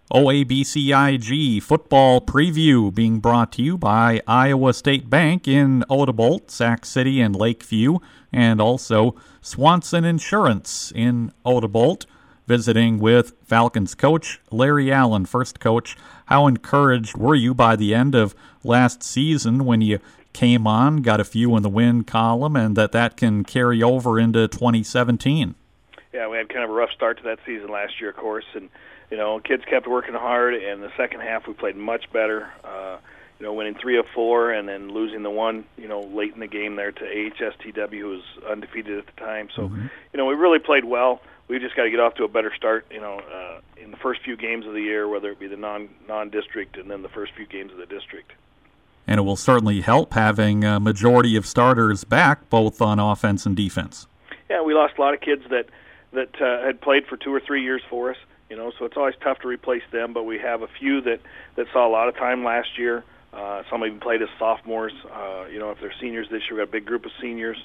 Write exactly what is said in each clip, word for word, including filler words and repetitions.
O A B C I G football preview being brought to you by Iowa State Bank in Odebolt, Sac City, and Lakeview, and also Swanson Insurance in Odebolt. Visiting with Falcons coach Larry Allen. First, coach, how encouraged were you by the end of last season when you came on, got a few in the win column, and that that can carry over into twenty seventeen? Yeah, we had kind of a rough start to that season last year, of course, and you know, kids kept working hard, and the second half we played much better. Uh, you know, winning three of four, and then losing the one, you know, late in the game there to A H S T W, who was undefeated at the time. So, mm-hmm. you know, we really played well. We just got to get off to a better start, you know, uh, in the first few games of the year, whether it be the non non-district and then the first few games of the district. And it will certainly help having a majority of starters back, both on offense and defense. Yeah, we lost a lot of kids that that uh, had played for two or three years for us. You know, so it's always tough to replace them, but we have a few that, that saw a lot of time last year. Uh, some even played as sophomores. Uh, you know, if they're seniors this year, we have a big group of seniors.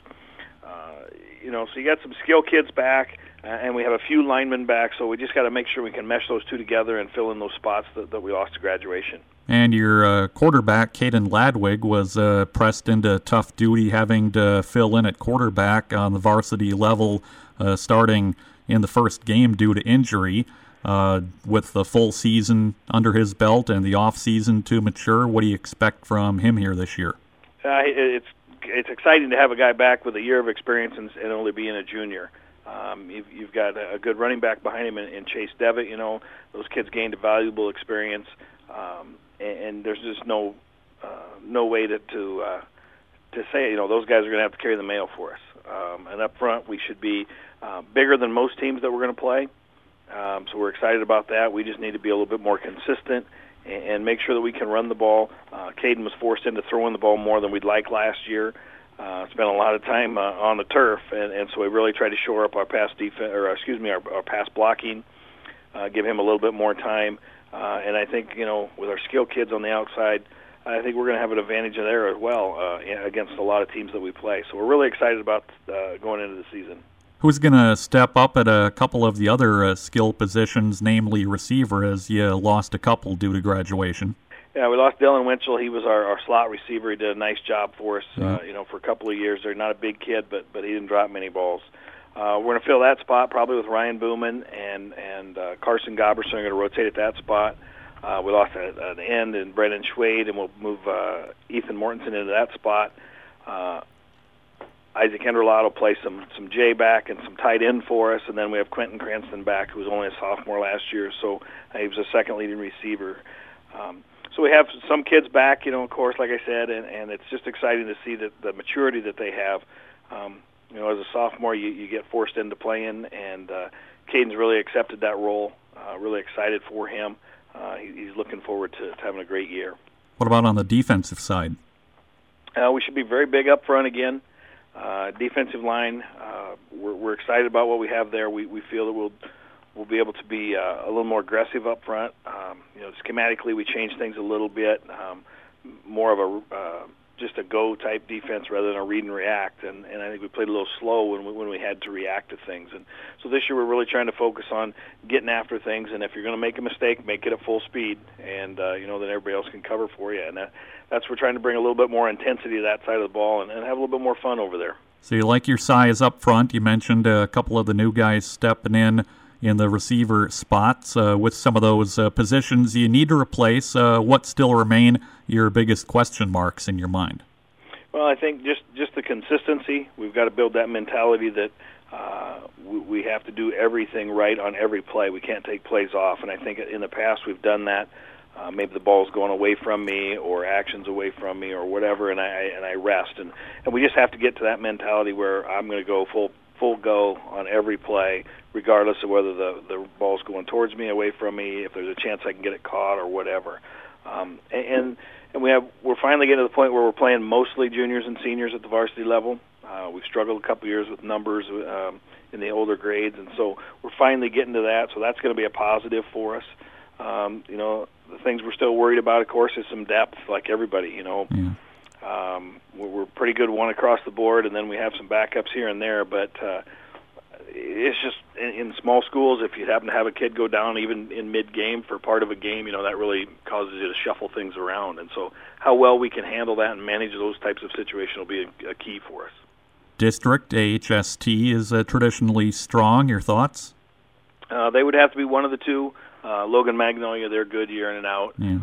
Uh, you know, so you got some skill kids back, uh, and we have a few linemen back, so we just got to make sure we can mesh those two together and fill in those spots that, that we lost to graduation. And your uh, quarterback, Caden Ladwig, was uh, pressed into tough duty, having to fill in at quarterback on the varsity level uh, starting in the first game due to injury. Uh, with the full season under his belt and the off season to mature, what do you expect from him here this year? Uh, it's it's exciting to have a guy back with a year of experience and, and only being a junior. Um, you've, you've got a good running back behind him in, in Chase Devitt. You know, those kids gained a valuable experience, um, and, and there's just no uh, no way to to, uh, to say, you know, those guys are going to have to carry the mail for us. Um, and up front, we should be uh, bigger than most teams that we're going to play. Um, so we're excited about that. We just need to be a little bit more consistent and, and make sure that we can run the ball. Uh, Caden was forced into throwing the ball more than we'd like last year. Uh, spent a lot of time uh, on the turf, and, and so we really tried to shore up our pass defense, or excuse me, our, our pass blocking, uh, give him a little bit more time. Uh, and I think, you know, with our skill kids on the outside, I think we're going to have an advantage there as well uh, against a lot of teams that we play. So we're really excited about uh, going into the season. Who's going to step up at a couple of the other uh, skill positions, namely receiver, as you lost a couple due to graduation? Yeah, we lost Dylan Winchell. He was our, our slot receiver. He did a nice job for us, mm-hmm. uh, you know, for a couple of years. They're not a big kid, but but he didn't drop many balls. Uh, we're going to fill that spot probably with Ryan Booman and and uh, Carson Goberson are going to rotate at that spot. Uh, we lost an, an end in Brendan Schwade, and we'll move uh, Ethan Mortensen into that spot. Uh, Isaac Enderlot will play some some J back and some tight end for us, and then we have Quentin Cranston back, who was only a sophomore last year, so uh, he was a second leading receiver. Um, so we have some kids back, you know, of course, like I said, and, and it's just exciting to see that the maturity that they have. Um, you know, as a sophomore, you, you get forced into playing, and uh, Caden's really accepted that role. Uh, really excited for him. Uh, he, he's looking forward to, to having a great year. What about on the defensive side? Uh, we should be very big up front again. Uh, defensive line, uh, we're, we're excited about what we have there. We, we feel that we'll we'll be able to be uh, a little more aggressive up front. Um, you know, schematically we changed things a little bit, um, more of a uh, just a go type defense rather than a read and react. And, and I think we played a little slow when we, when we had to react to things. And so this year we're really trying to focus on getting after things. And if you're going to make a mistake, make it at full speed, and uh, you know then everybody else can cover for you. And that. That's we're trying to bring a little bit more intensity to that side of the ball and, and have a little bit more fun over there. So you like your size up front. You mentioned a couple of the new guys stepping in in the receiver spots. Uh, with some of those uh, positions you need to replace, uh, what still remain your biggest question marks in your mind? Well, I think just, just the consistency. We've got to build that mentality that uh, we, we have to do everything right on every play. We can't take plays off, and I think in the past we've done that. Uh, maybe the ball's going away from me, or action's away from me, or whatever, and I and I rest. And, and we just have to get to that mentality where I'm going to go full full go on every play, regardless of whether the the ball's going towards me, away from me, if there's a chance I can get it caught, or whatever. Um, and and we have we're finally getting to the point where we're playing mostly juniors and seniors at the varsity level. Uh, we've struggled a couple of years with numbers um, in the older grades, and so we're finally getting to that. So that's going to be a positive for us. Um, you know, the things we're still worried about, of course, is some depth, like everybody. You know, yeah. um, we're, we're pretty good one across the board, and then we have some backups here and there. But uh, it's just in, in small schools, if you happen to have a kid go down even in mid-game for part of a game, you know, that really causes you to shuffle things around. And so how well we can handle that and manage those types of situations will be a, a key for us. District A H S T is uh, traditionally strong. Your thoughts? Uh, they would have to be one of the two. Uh, Logan Magnolia, they're good year in and out. Yeah.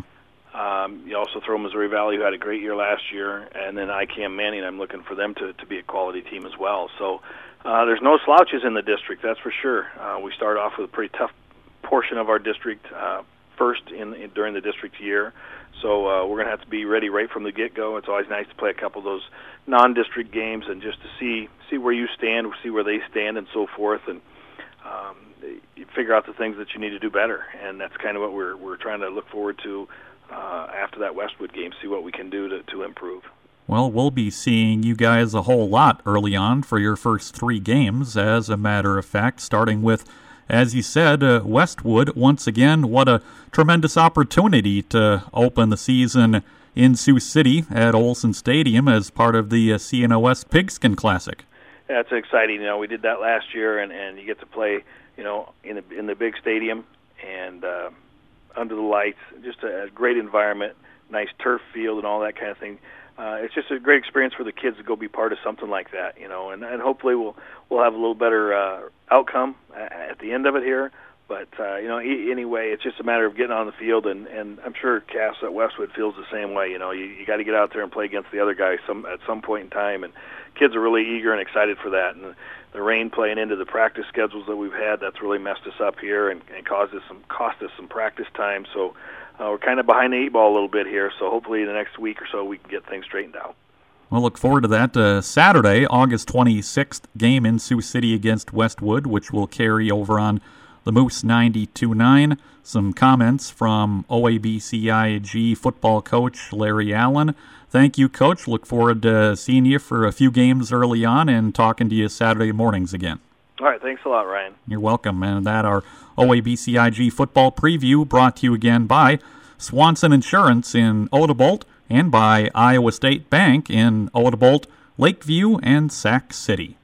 Um, you also throw Missouri Valley, who had a great year last year, and then I C A M Manning. I'm looking for them to, to be a quality team as well. So uh, there's no slouches in the district, that's for sure. Uh, we start off with a pretty tough portion of our district uh, first in, in during the district year. So uh, we're going to have to be ready right from the get-go. It's always nice to play a couple of those non-district games and just to see see where you stand, see where they stand, and so forth, and um, you figure out the things that you need to do better. And that's kind of what we're we're trying to look forward to uh, after that Westwood game, see what we can do to, to improve. Well, we'll be seeing you guys a whole lot early on for your first three games, as a matter of fact, starting with, as you said, uh, Westwood. Once again, what a tremendous opportunity to open the season in Sioux City at Olson Stadium as part of the uh, C N O S Pigskin Classic. That's exciting. You know, we did that last year, and, and you get to play, you know, in the, in the big stadium and uh, under the lights. Just a, a great environment, nice turf field and all that kind of thing. Uh, it's just a great experience for the kids to go be part of something like that, you know, and, and hopefully we'll we'll have a little better uh, outcome at the end of it here. But, uh, you know, e- anyway, it's just a matter of getting on the field, and, and I'm sure Cass at Westwood feels the same way. You know, you, you got to get out there and play against the other guys some at some point in time, and kids are really eager and excited for that. And the rain playing into the practice schedules that we've had, that's really messed us up here and, and caused us some cost us some practice time. So uh, we're kind of behind the eight ball a little bit here. So hopefully in the next week or so we can get things straightened out. We'll look forward to that. Uh, Saturday, August twenty-sixth, game in Sioux City against Westwood, which will carry over on the Moose ninety-two point nine. Some comments from O A B C I G football coach Larry Allen. Thank you, Coach. Look forward to seeing you for a few games early on and talking to you Saturday mornings again. All right, thanks a lot, Ryan. You're welcome. And that our O A B C I G football preview brought to you again by Swanson Insurance in Odebolt and by Iowa State Bank in Odebolt, Lakeview, and Sac City.